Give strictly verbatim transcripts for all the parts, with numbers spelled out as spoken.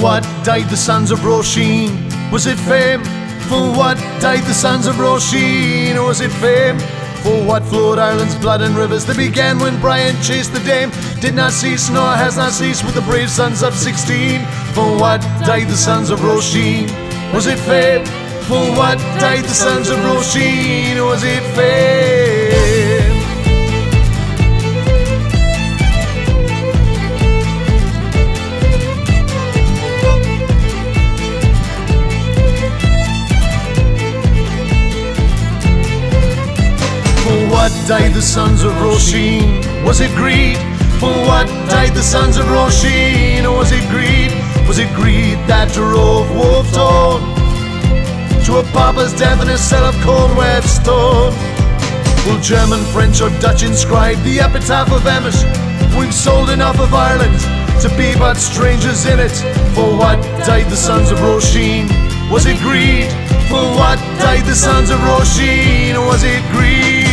what died the sons of Roisin? Was it fame? For what died the sons of Roisin? Or was it fame? For what flowed Ireland's blood and rivers that began when Brian chased the Dame? Did not cease nor has not ceased with the brave sons of sixteen. For what died the sons of Roisin? Was it fame? For what died the sons of Roisin? Or was it fame? For what died the sons of Roisin? Was it greed? For what died the sons of Roisin? Or was it greed? Was it greed that drove Wolfe Tone to a pauper's death in a cell of cold wet stone? Will German, French or Dutch inscribe the epitaph of Emmet? We've sold enough of Ireland to be but strangers in it. For what died the sons of Roisin? Was it greed? For what died the sons of Roisin? Or was it greed?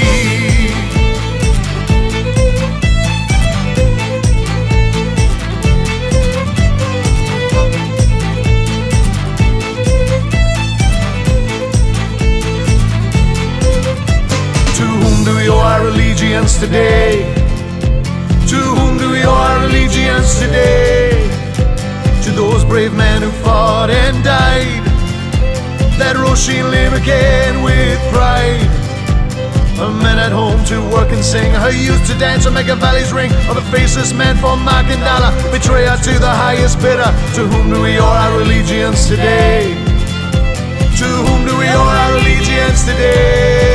To whom do we owe our allegiance today? To whom do we owe our allegiance today? To those brave men who fought and died. Let Roisin live again with pride. Her men at home to work and sing, her youth to dance and make a valley's ring, or the faceless men for mark and dollar, betrayer to the highest bidder. To whom do we owe our allegiance today? To whom do we owe our allegiance today?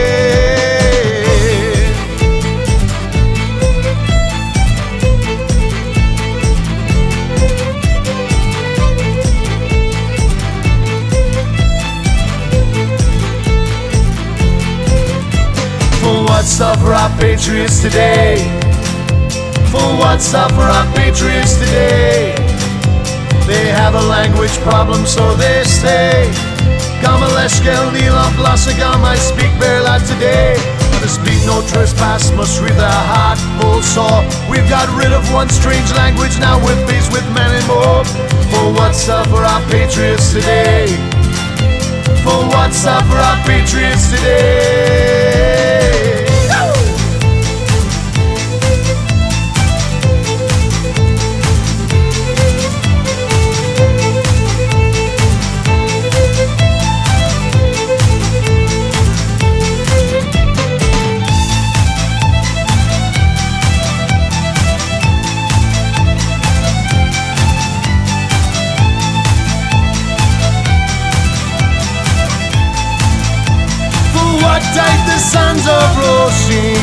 For what suffer our patriots today? For what suffer our patriots today? They have a language problem, so they say. Gamaleshkel Neelam Blasagam, I speak Verla today. And to speak no trespass must read their heart full sore. We've got rid of one strange language, now we're faced with many more. For what suffer our patriots today? For what suffer our patriots today? What died the sons of Roisin?